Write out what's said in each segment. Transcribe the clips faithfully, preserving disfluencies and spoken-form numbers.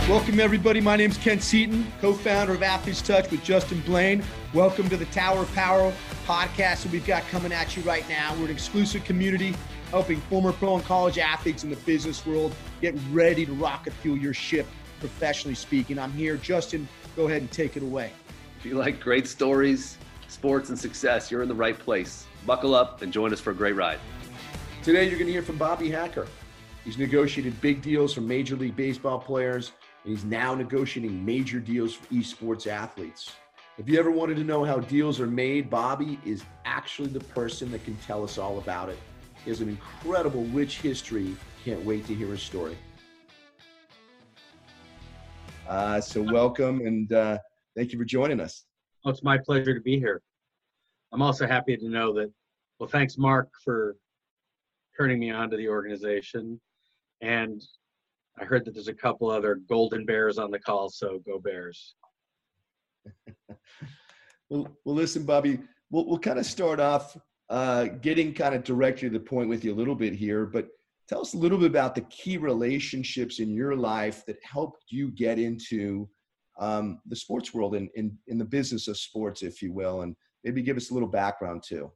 Welcome, everybody. My name is Ken Seaton, co-founder of Athletes Touch with Justin Blaine. Welcome to the Tower of Power podcast that we've got coming at you right now. We're an exclusive community helping former pro and college athletes in the business world get ready to rocket fuel your ship, professionally speaking. I'm here. Justin, go ahead and take it away. If you like great stories, sports, and success, you're in the right place. Buckle up and join us for a great ride. Today, you're going to hear from Bobby Hacker. He's negotiated big deals for Major League Baseball players, and he's now negotiating major deals for esports athletes. If you ever wanted to know how deals are made, Bobby is actually the person that can tell us all about it. He has an incredible, rich history. Can't wait to hear his story. Uh, so welcome, and uh, thank you for joining us. Oh, it's my pleasure to be here. I'm also happy to know that, well, thanks, Mark, for turning me on to the organization. And I heard that there's a couple other Golden Bears on the call, so go Bears. well, well, listen, Bobby, we'll, we'll kind of start off uh, getting kind of directly to the point with you a little bit here, but tell us a little bit about the key relationships in your life that helped you get into um, the sports world and in, in the business of sports, if you will, and maybe give us a little background too.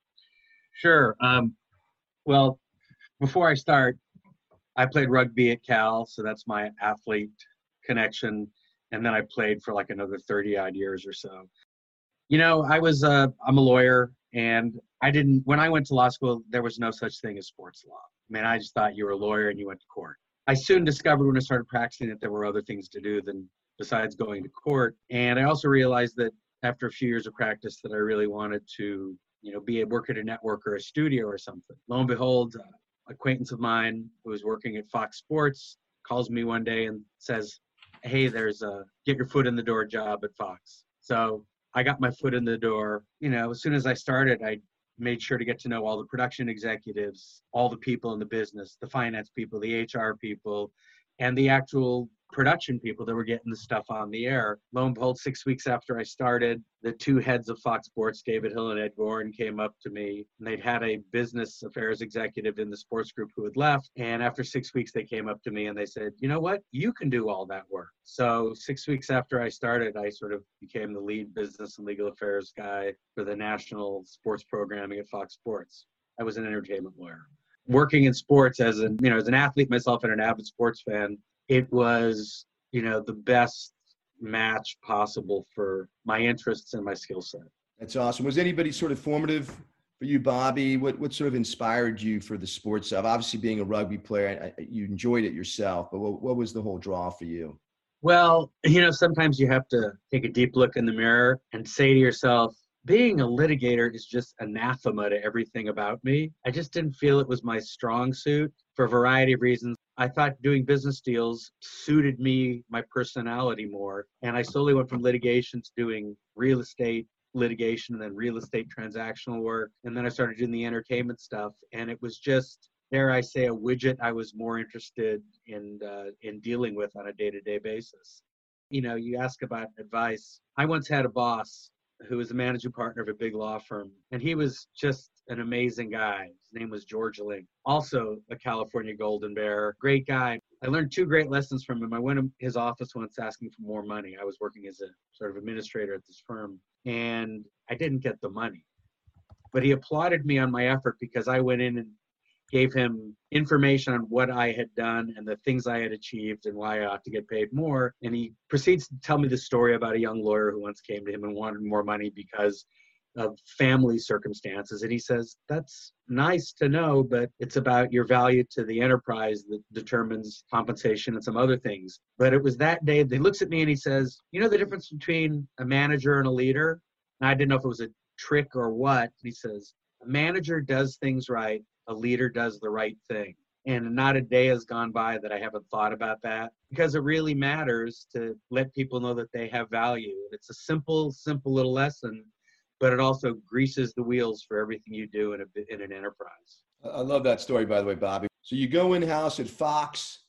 Sure. Um, well, before I start, I played rugby at Cal, so that's my athlete connection. And then I played for like another thirty odd years or so. You know, I was, uh, I'm a lawyer, and I didn't, when I went to law school, there was no such thing as sports law. I mean, I just thought you were a lawyer and you went to court. I soon discovered when I started practicing that there were other things to do than besides going to court. And I also realized that after a few years of practice that I really wanted to, you know, be a work at a network or a studio or something. Lo and behold, uh, acquaintance of mine who was working at Fox Sports calls me one day and says, hey, there's a get your foot in the door job at Fox. So I got my foot in the door. You know, as soon as I started, I made sure to get to know all the production executives, all the people in the business, the finance people, the H R people, and the actual production people that were getting the stuff on the air. Lo and behold, six weeks after I started, the two heads of Fox Sports, David Hill and Ed Goren, came up to me, and they'd had a business affairs executive in the sports group who had left. And after six weeks, they came up to me and they said, you know what, you can do all that work. So six weeks after I started, I sort of became the lead business and legal affairs guy for the national sports programming at Fox Sports. I was an entertainment lawyer. Working in sports as an, you know, as an athlete myself and an avid sports fan, it was, you know, the best match possible for my interests and my skill set. That's awesome. Was anybody sort of formative for you, Bobby? What what sort of inspired you for the sports stuff? Obviously, being a rugby player, I, you enjoyed it yourself, but what, what was the whole draw for you? Well, you know, sometimes you have to take a deep look in the mirror and say to yourself, being a litigator is just anathema to everything about me. I just didn't feel it was my strong suit for a variety of reasons. I thought doing business deals suited me, my personality more. And I slowly went from litigation to doing real estate litigation and then real estate transactional work. And then I started doing the entertainment stuff. And it was just, dare I say, a widget I was more interested in, uh, in dealing with on a day-to-day basis. You know, you ask about advice. I once had a boss who was a managing partner of a big law firm. And he was just an amazing guy. His name was George Link, also a California Golden Bear, great guy. I learned two great lessons from him. I went to his office once asking for more money. I was working as a sort of administrator at this firm, and I didn't get the money. But he applauded me on my effort because I went in and gave him information on what I had done and the things I had achieved and why I ought to get paid more. And he proceeds to tell me the story about a young lawyer who once came to him and wanted more money because of family circumstances. And he says, that's nice to know, but it's about your value to the enterprise that determines compensation and some other things. But it was that day that he looks at me and he says, you know the difference between a manager and a leader? And I didn't know if it was a trick or what. He says, a manager does things right. A leader does the right thing. And not a day has gone by that I haven't thought about that, because it really matters to let people know that they have value. It's a simple, simple little lesson, but it also greases the wheels for everything you do in, a, in an enterprise. I love that story, by the way, Bobby. So you go in-house at Fox,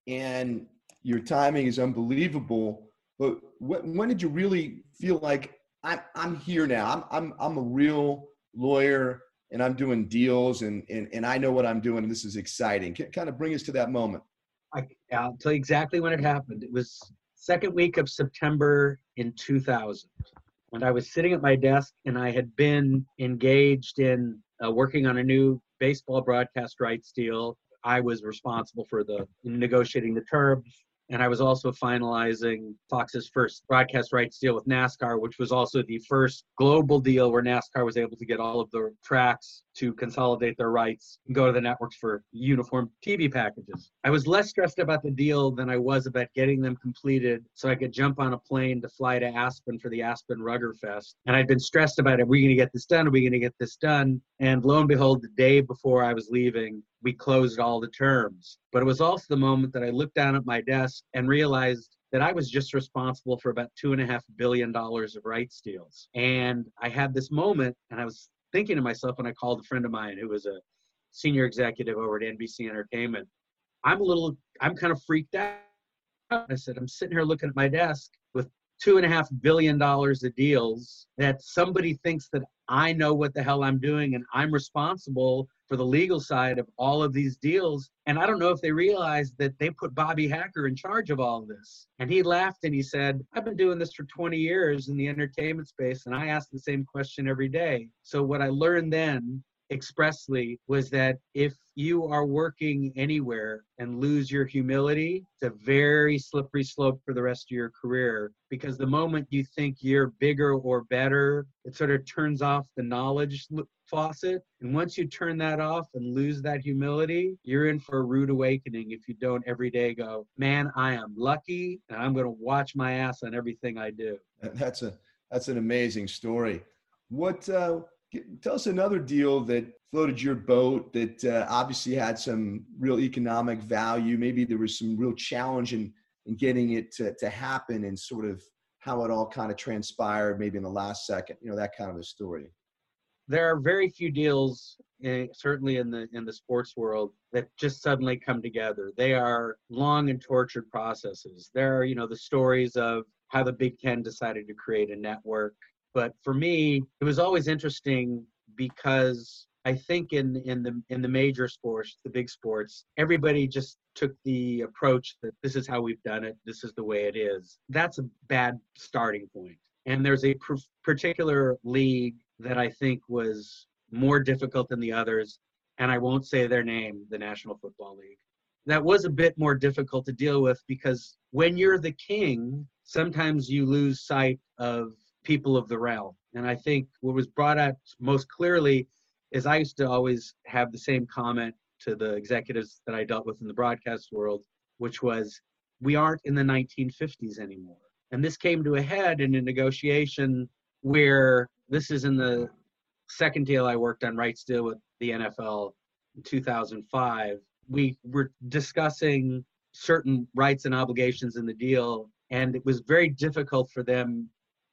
and your timing is unbelievable. But when, when did you really feel like, I'm, I'm here now, I'm, I'm, I'm a real lawyer, and I'm doing deals, and, and, and I know what I'm doing, and this is exciting? Kind of bring us to that moment. I, I'll tell you exactly when it happened. It was second week of September in two thousand. And I was sitting at my desk, and I had been engaged in uh, working on a new baseball broadcast rights deal. I was responsible for the negotiating the terms. And I was also finalizing Fox's first broadcast rights deal with NASCAR, which was also the first global deal where NASCAR was able to get all of the tracks to consolidate their rights and go to the networks for uniform T V packages. I was less stressed about the deal than I was about getting them completed so I could jump on a plane to fly to Aspen for the Aspen Rugger Fest. And I'd been stressed about it. Are we going to get this done? Are we going to get this done? And lo and behold, the day before I was leaving, we closed all the terms. But it was also the moment that I looked down at my desk and realized that I was just responsible for about two and a half billion dollars of rights deals. And I had this moment, and I was thinking to myself when I called a friend of mine who was a senior executive over at N B C Entertainment, I'm a little, I'm kind of freaked out. I said, I'm sitting here looking at my desk with two and a half billion dollars of deals that somebody thinks that I know what the hell I'm doing and I'm responsible for the legal side of all of these deals. And I don't know if they realize that they put Bobby Hacker in charge of all of this. And he laughed and he said, I've been doing this for twenty years in the entertainment space, and I ask the same question every day. So what I learned then expressly was that if you are working anywhere and lose your humility, it's a very slippery slope for the rest of your career, because the moment you think you're bigger or better, it sort of turns off the knowledge faucet. And once you turn that off and lose that humility, you're in for a rude awakening if you don't every day go, man, I am lucky and I'm going to watch my ass on everything I do. That's a that's an amazing story. What uh Tell us another deal that floated your boat that uh, obviously had some real economic value. Maybe there was some real challenge in, in getting it to, to happen, and sort of how it all kind of transpired maybe in the last second, you know, that kind of a story. There are very few deals, uh, certainly in the in the sports world, that just suddenly come together. They are long and tortured processes. There are, you know, the stories of how the Big Ten decided to create a network. But for me, it was always interesting because I think in, in the in the major sports, the big sports, everybody just took the approach that this is how we've done it, this is the way it is. That's a bad starting point. And there's a pr- particular league that I think was more difficult than the others, and I won't say their name, the National Football League. That was a bit more difficult to deal with because when you're the king, sometimes you lose sight of people of the realm. And I think what was brought out most clearly is I used to always have the same comment to the executives that I dealt with in the broadcast world, which was, we aren't in the nineteen fifties anymore. And this came to a head in a negotiation where this is in the second deal I worked on, rights deal with the N F L in two thousand five. We were discussing certain rights and obligations in the deal, and it was very difficult for them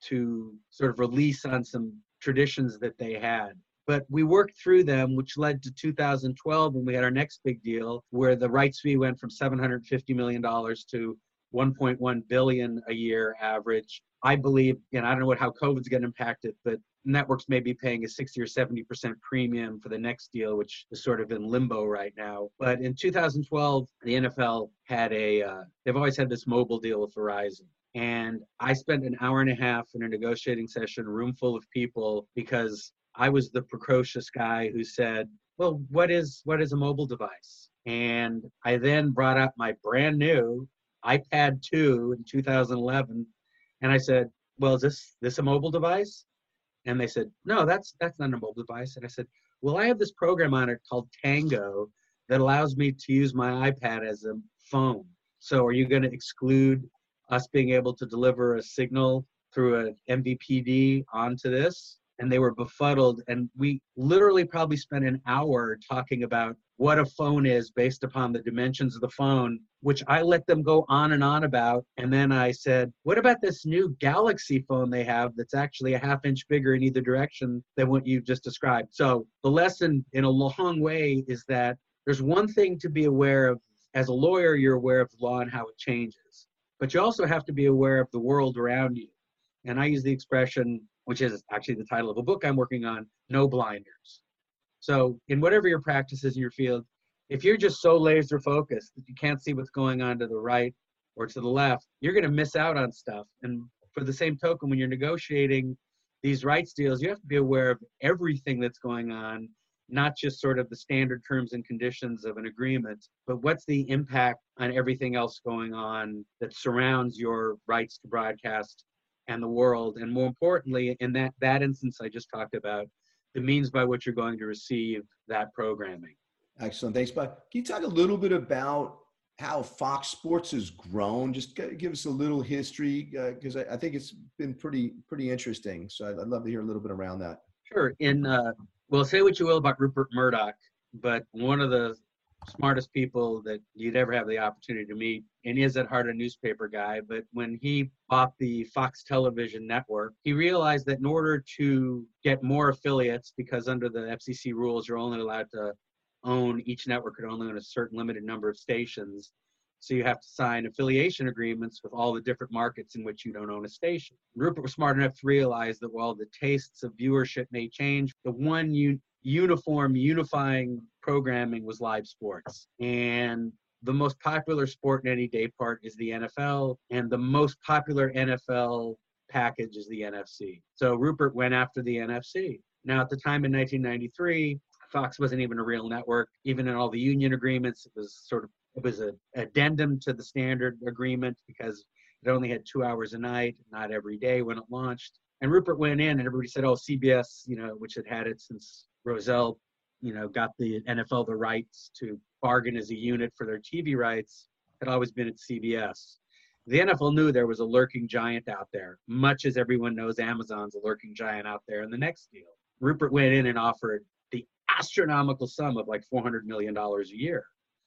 to sort of release on some traditions that they had. But we worked through them, which led to two thousand twelve when we had our next big deal, where the rights fee went from seven hundred fifty million dollars to one point one billion dollars a year average. I believe, and I don't know what how COVID's going to impact it, but networks may be paying a sixty or seventy percent premium for the next deal, which is sort of in limbo right now. But in two thousand twelve, the N F L had a, uh, they've always had this mobile deal with Verizon. And I spent an hour and a half in a negotiating session, a room full of people, because I was the precocious guy who said, well, what is what is a mobile device? And I then brought out my brand new iPad two in two thousand eleven. And I said, well, is this this a mobile device? And they said, no, that's that's not a mobile device. And I said, well, I have this program on it called Tango that allows me to use my iPad as a phone. So are you going to exclude us being able to deliver a signal through an M V P D onto this? And they were befuddled. And we literally probably spent an hour talking about what a phone is based upon the dimensions of the phone, which I let them go on and on about. And then I said, what about this new Galaxy phone they have that's actually a half inch bigger in either direction than what you've just described? So the lesson in a long way is that there's one thing to be aware of. As a lawyer, you're aware of the law and how it changes. But you also have to be aware of the world around you. And I use the expression, which is actually the title of a book I'm working on, no blinders. So in whatever your practice is in your field, If you're just so laser focused that you can't see what's going on to the right or to the left, you're going to miss out on stuff. And for the same token, when you're negotiating these rights deals, you have to be aware of everything that's going on, not just sort of the standard terms and conditions of an agreement, but what's the impact on everything else going on that surrounds your rights to broadcast and the world. And more importantly, in that, that instance I just talked about, the means by which you're going to receive that programming. Excellent. Thanks, Bob. Can you talk a little bit about how Fox Sports has grown? Just give us a little history, because uh, I, I think it's been pretty pretty interesting. So I'd, I'd love to hear a little bit around that. Sure. In uh, well, say what you will about Rupert Murdoch, but one of the smartest people that you'd ever have the opportunity to meet, and he is at heart a newspaper guy. But when he bought the Fox Television Network, he realized that in order to get more affiliates, because under the F C C rules, you're only allowed to own, each network could only own a certain limited number of stations. So you have to sign affiliation agreements with all the different markets in which you don't own a station. Rupert was smart enough to realize that while the tastes of viewership may change, the one un- uniform, unifying programming was live sports. And the most popular sport in any day part is the N F L, and the most popular N F L package is the N F C. So Rupert went after the N F C. Now, at the time in nineteen ninety-three, Fox wasn't even a real network. Even in all the union agreements, it was sort of, it was an addendum to the standard agreement because it only had two hours a night, not every day when it launched. And Rupert went in and everybody said, oh, C B S, you know, which had had it since Rozelle, you know, got the N F L the rights to bargain as a unit for their T V rights, had always been at C B S. The N F L knew there was a lurking giant out there, much as everyone knows Amazon's a lurking giant out there in the next deal. Rupert went in and offered the astronomical sum of like four hundred million dollars a year.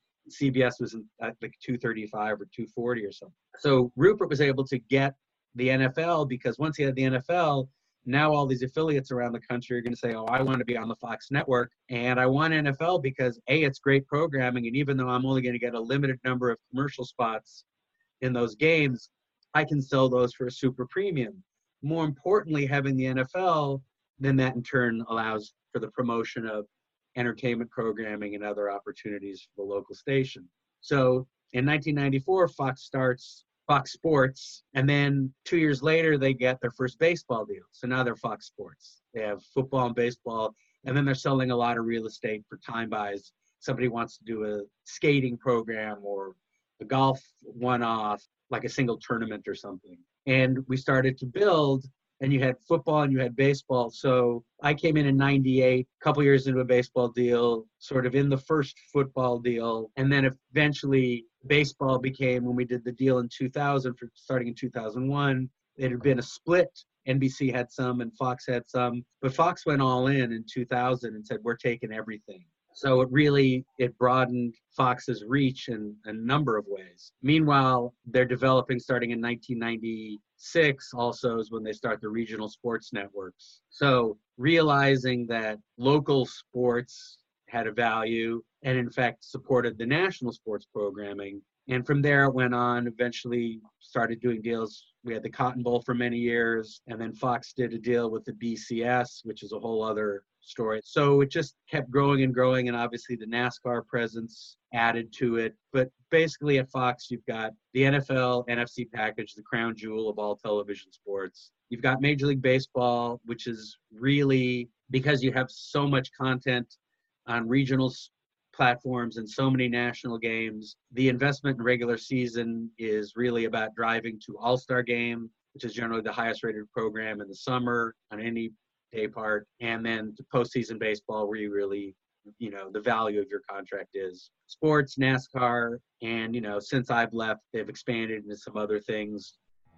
C B S was at like two thirty-five or two forty or something. So Rupert was able to get the N F L because once he had the N F L, now all these affiliates around the country are going to say, oh, I want to be on the Fox network. And I want N F L because A, it's great programming. And even though I'm only going to get a limited number of commercial spots in those games, I can sell those for a super premium. More importantly, having the N F L, then that in turn allows for the promotion of entertainment programming and other opportunities for the local station. So in nineteen ninety-four, Fox starts Fox Sports, and then two years later, they get their first baseball deal. So now they're Fox Sports. They have football and baseball, and then they're selling a lot of real estate for time buys. Somebody wants to do a skating program or a golf one-off, like a single tournament or something. And we started to build, and you had football and you had baseball. So I came in in ninety-eight, a couple years into a baseball deal, sort of in the first football deal. And then eventually baseball became, when we did the deal in two thousand, for starting in two thousand one, it had been a split. N B C had some and Fox had some, but Fox went all in in two thousand and said, we're taking everything. So it really, it broadened Fox's reach in a number of ways. Meanwhile, they're developing, starting in nineteen ninety-six, also is when they start the regional sports networks. So realizing that local sports had a value and in fact supported the national sports programming. And from there it went on, eventually started doing deals. We had the Cotton Bowl for many years, and then Fox did a deal with the B C S, which is a whole other story. So it just kept growing and growing, and obviously the NASCAR presence added to it. But basically at Fox, you've got the N F L, N F C package, the crown jewel of all television sports. You've got Major League Baseball, which is really, because you have so much content on regional platforms and so many national games, the investment in regular season is really about driving to All-Star Game, which is generally the highest rated program in the summer on any day part, and then to postseason baseball, where you really, you know, the value of your contract is sports, NASCAR, and, you know, since I've left, they've expanded into some other things.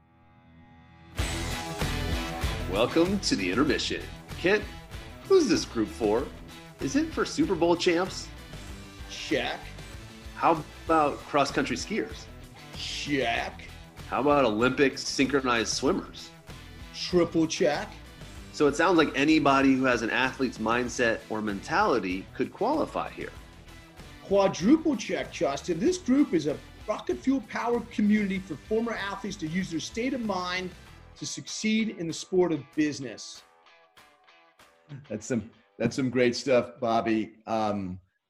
Welcome to the intermission. Kent, who's this group for? Is it for Super Bowl champs? Check. How about cross-country skiers? Check. How about Olympic synchronized swimmers? Triple check. So it sounds like anybody who has an athlete's mindset or mentality could qualify here. Quadruple check, Justin. This group is a rocket fuel powered community for former athletes to use their state of mind to succeed in the sport of business. That's some that's some great stuff, Bobby. Um,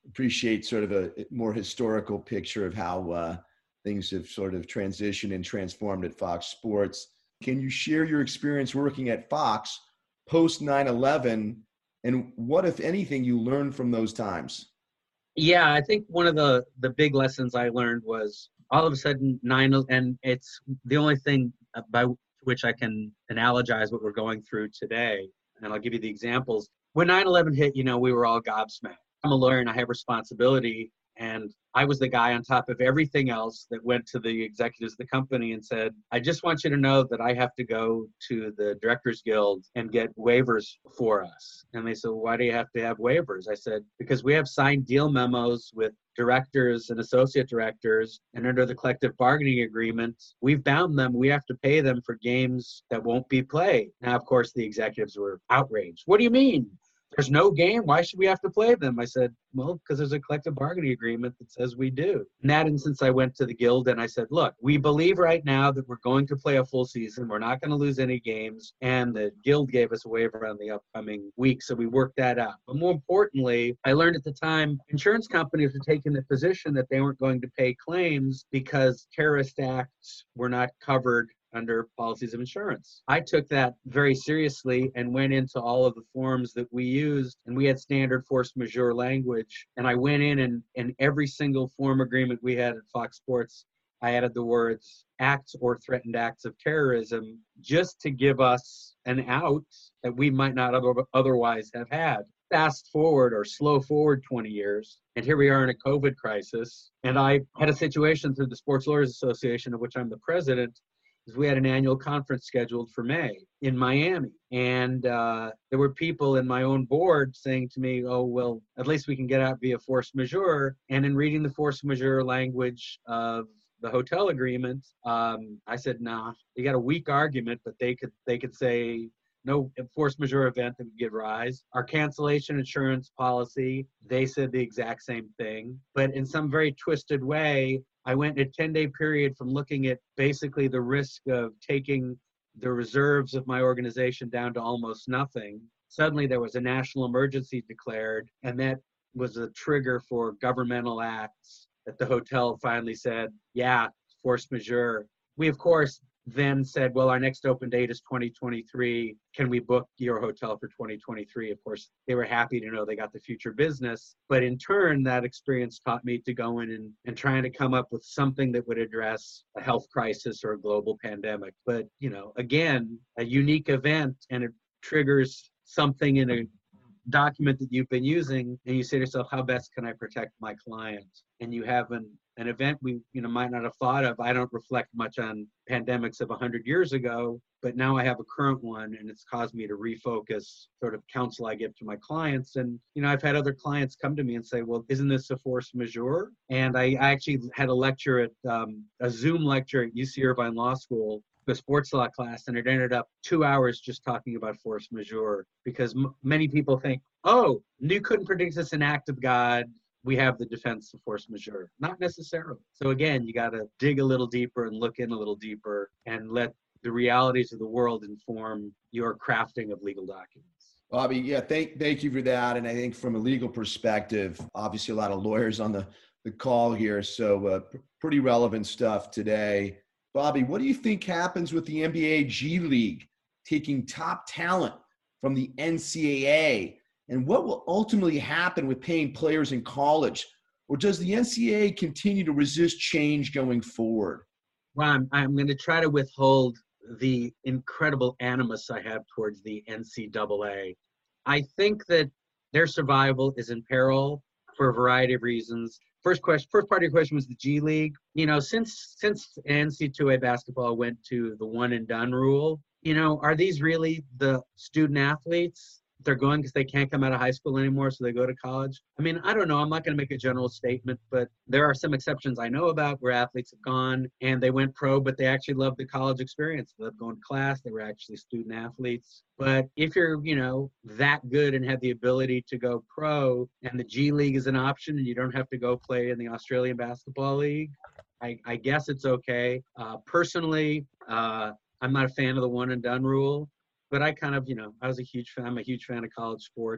appreciate sort of a more historical picture of how uh, things have sort of transitioned and transformed at Fox Sports. Can you share your experience working at Fox post nine eleven, and what, if anything, you learned from those times? Yeah, I think one of the, the big lessons I learned was all of a sudden nine, and it's the only thing by which I can analogize what we're going through today. And I'll give you the examples. When nine eleven hit, you know, we were all gobsmacked. I'm a lawyer and I have responsibility. And I was the guy on top of everything else that went to the executives of the company and said, I just want you to know that I have to go to the Directors Guild and get waivers for us. And they said, well, why do you have to have waivers? I said, because we have signed deal memos with directors and associate directors, and under the collective bargaining agreement, we've bound them. We have to pay them for games that won't be played. Now, of course, the executives were outraged. What do you mean? There's no game. Why should we have to play them? I said, well, because there's a collective bargaining agreement that says we do. In that instance, I went to the guild and I said, look, we believe right now that we're going to play a full season. We're not going to lose any games. And the guild gave us a waiver on the upcoming week. So we worked that out. But more importantly, I learned at the time, insurance companies were taking the position that they weren't going to pay claims because terrorist acts were not covered under policies of insurance. I took that very seriously and went into all of the forms that we used, and we had standard force majeure language. And I went in and in every single form agreement we had at Fox Sports, I added the words acts or threatened acts of terrorism just to give us an out that we might not other, otherwise have had. Fast forward or slow forward twenty years, and here we are in a COVID crisis. And I had a situation through the Sports Lawyers Association, of which I'm the president, is we had an annual conference scheduled for May in Miami. And uh, there were people in my own board saying to me, oh, well, at least we can get out via force majeure. And in reading the force majeure language of the hotel agreement, um, I said, nah, you got a weak argument, but they could they could say no force majeure event that would give rise. Our cancellation insurance policy, they said the exact same thing. But in some very twisted way, I went in a ten-day period from looking at basically the risk of taking the reserves of my organization down to almost nothing. Suddenly there was a national emergency declared, and that was a trigger for governmental acts that the hotel finally said, yeah, force majeure. We, of course, then said, well, our next open date is twenty twenty-three. Can we book your hotel for twenty twenty-three? Of course, they were happy to know they got the future business. But in turn, that experience taught me to go in and, and trying to come up with something that would address a health crisis or a global pandemic. But, you know, again, a unique event, and it triggers something in a document that you've been using, and you say to yourself, how best can I protect my client? And you have an, an event we you know might not have thought of. I don't reflect much on pandemics of one hundred years ago, but now I have a current one, and it's caused me to refocus sort of counsel I give to my clients. And you know, I've had other clients come to me and say, well, isn't this a force majeure? And I, I actually had a lecture at um, a Zoom lecture at U C Irvine Law School, the sports law class, and it ended up two hours just talking about force majeure, because m- many people think, oh, you couldn't predict this, an act of God. We have the defense of force majeure. Not necessarily. So again, you got to dig a little deeper and look in a little deeper and let the realities of the world inform your crafting of legal documents. Bobby, yeah, thank thank you for that. And I think from a legal perspective, obviously a lot of lawyers on the, the call here, so uh, p- pretty relevant stuff today. Bobby, what do you think happens with the N B A G League taking top talent from the N C double A? And what will ultimately happen with paying players in college? Or does the N C double A continue to resist change going forward? Well, I'm, I'm going to try to withhold the incredible animus I have towards the N C double A. I think that their survival is in peril for a variety of reasons. First question, first part of your question was the G League. You know, since since N C double A basketball went to the one and done rule, you know, are these really the student athletes? They're going because they can't come out of high school anymore, so they go to college. I mean, I don't know. I'm not going to make a general statement, but there are some exceptions I know about where athletes have gone and they went pro, but they actually loved the college experience. They loved going to class. They were actually student athletes. But if you're, you know, that good and have the ability to go pro, and the G League is an option, and you don't have to go play in the Australian Basketball League, I, I guess it's okay. Uh, personally, uh, I'm not a fan of the one and done rule. But I kind of, you know, I was a huge fan. I'm a huge fan of college sports.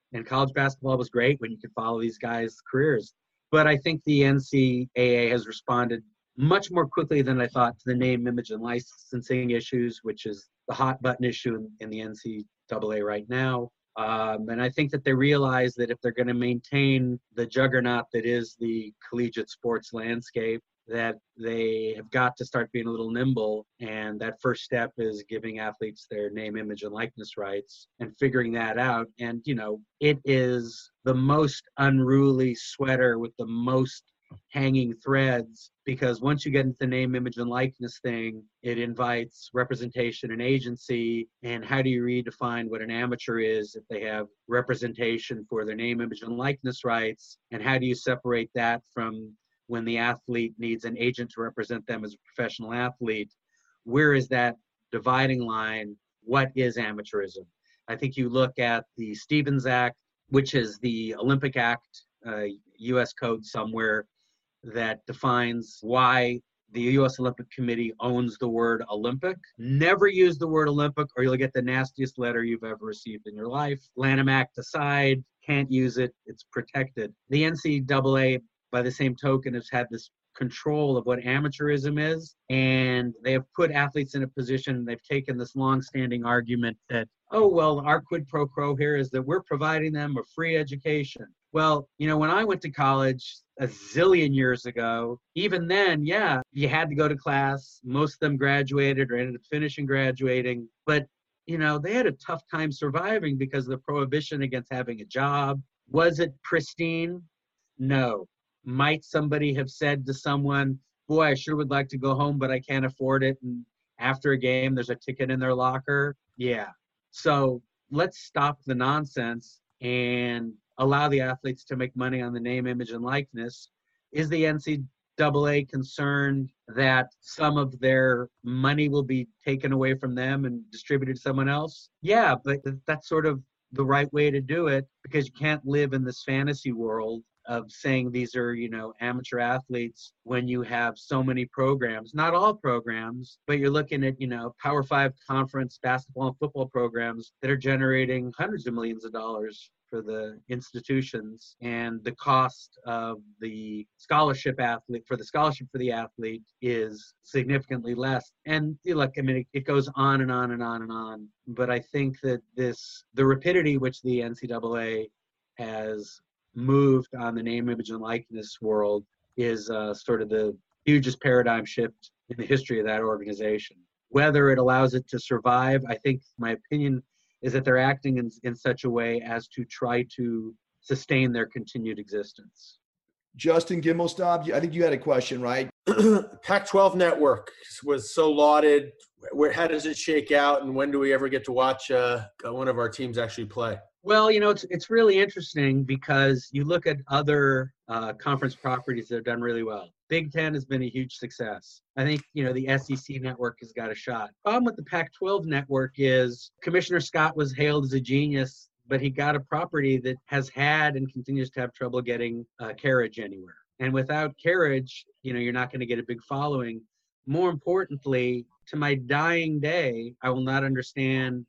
And college basketball was great when you could follow these guys' careers. But I think the N C double A has responded much more quickly than I thought to the name, image, and licensing issues, which is the hot button issue in, in the N C double A right now. Um, and I think that they realize that if they're going to maintain the juggernaut that is the collegiate sports landscape, that they have got to start being a little nimble. And that first step is giving athletes their name, image, and likeness rights and figuring that out. And, you know, it is the most unruly sweater with the most hanging threads, because once you get into the name, image, and likeness thing, it invites representation and agency. And how do you redefine what an amateur is if they have representation for their name, image, and likeness rights? And how do you separate that from when the athlete needs an agent to represent them as a professional athlete? Where is that dividing line? What is amateurism? I think you look at the Stevens Act, which is the Olympic Act, uh, U S code somewhere that defines why the U S Olympic Committee owns the word Olympic. Never use the word Olympic or you'll get the nastiest letter you've ever received in your life. Lanham Act aside, can't use it. It's protected. The N C double A, by the same token, has had this control of what amateurism is, and they have put athletes in a position. They've taken this long-standing argument that, oh, well, our quid pro quo here is that we're providing them a free education. Well, you know, when I went to college a zillion years ago, even then, yeah, you had to go to class. Most of them graduated or ended up finishing graduating, but you know, they had a tough time surviving because of the prohibition against having a job. Was it pristine? No. Might somebody have said to someone, boy, I sure would like to go home, but I can't afford it. And after a game, there's a ticket in their locker. Yeah. So let's stop the nonsense and allow the athletes to make money on the name, image, and likeness. Is the N C double A concerned that some of their money will be taken away from them and distributed to someone else? Yeah, but that's sort of the right way to do it, because you can't live in this fantasy world of saying these are, you know, amateur athletes when you have so many programs, not all programs, but you're looking at, you know, Power Five conference basketball and football programs that are generating hundreds of millions of dollars for the institutions, and the cost of the scholarship athlete for the scholarship for the athlete is significantly less. And you look, I mean, it, it goes on and on and on and on. But I think that this, the rapidity which the N C double A has moved on the name, image, and likeness world is uh, sort of the hugest paradigm shift in the history of that organization. Whether it allows it to survive, I think my opinion is that they're acting in, in such a way as to try to sustain their continued existence. Justin Gimelstob, I think you had a question, right? Pac twelve network was so lauded. Where, how does it shake out, and when do we ever get to watch uh, one of our teams actually play? Well, you know, it's it's really interesting because you look at other uh, conference properties that have done really well. Big Ten has been a huge success. I think, you know, the S E C network has got a shot. Problem with the Pac twelve network is Commissioner Scott was hailed as a genius, but he got a property that has had and continues to have trouble getting uh, carriage anywhere. And without carriage, you know, you're not going to get a big following. More importantly, to my dying day, I will not understand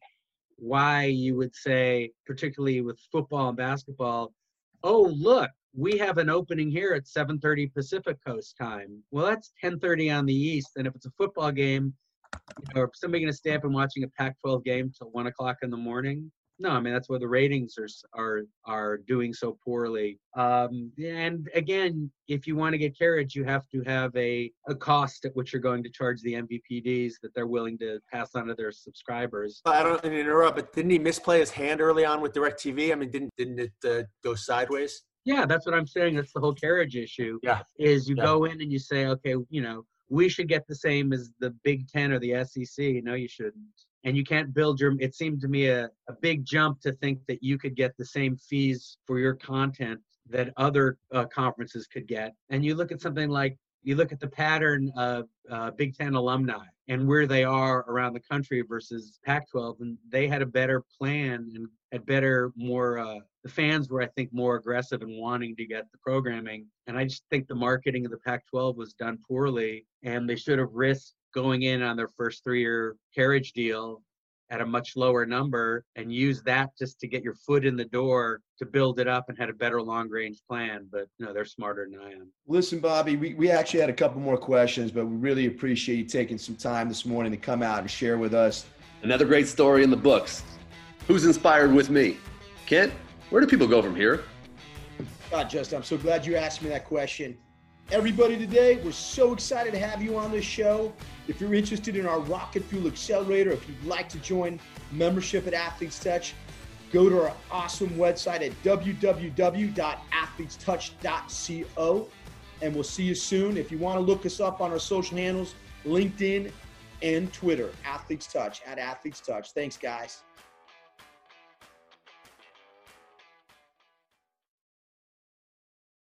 why you would say, particularly with football and basketball, oh, look, we have an opening here at seven thirty Pacific Coast time. Well, that's ten thirty on the East. And if it's a football game, you know, are somebody going to stay up and watching a Pac twelve game till one o'clock in the morning? No, I mean, that's where the ratings are are are doing so poorly. Um, and again, if you want to get carriage, you have to have a, a cost at which you're going to charge the M V P Ds that they're willing to pass on to their subscribers. I don't mean to interrupt, but didn't he misplay his hand early on with DirecTV? I mean, didn't didn't it uh, go sideways? Yeah, that's what I'm saying. That's the whole carriage issue. Yeah. Is you yeah. go in and you say, okay, you know, we should get the same as the Big Ten or the S E C. No, you shouldn't. And you can't build your, it seemed to me a, a big jump to think that you could get the same fees for your content that other uh, conferences could get. And you look at something like, you look at the pattern of uh, Big Ten alumni and where they are around the country versus Pac twelve, and they had a better plan and had better, more, uh, the fans were, I think, more aggressive in wanting to get the programming. And I just think the marketing of the Pac twelve was done poorly, and they should have risked going in on their first three-year carriage deal at a much lower number and use that just to get your foot in the door to build it up and had a better long range plan. But you know, they're smarter than I am. Listen, Bobby, we, we actually had a couple more questions, but we really appreciate you taking some time this morning to come out and share with us. Another great story in the books. Who's inspired with me? Kent, where do people go from here? God, Justin, I'm so glad you asked me that question. Everybody today, we're so excited to have you on this show. If you're interested in our Rocket Fuel Accelerator, if you'd like to join membership at Athletes Touch, go to our awesome website at w w w dot athletes touch dot co, and we'll see you soon. If you want to look us up on our social handles, LinkedIn and Twitter, Athletes Touch, at Athletes Touch. Thanks, guys.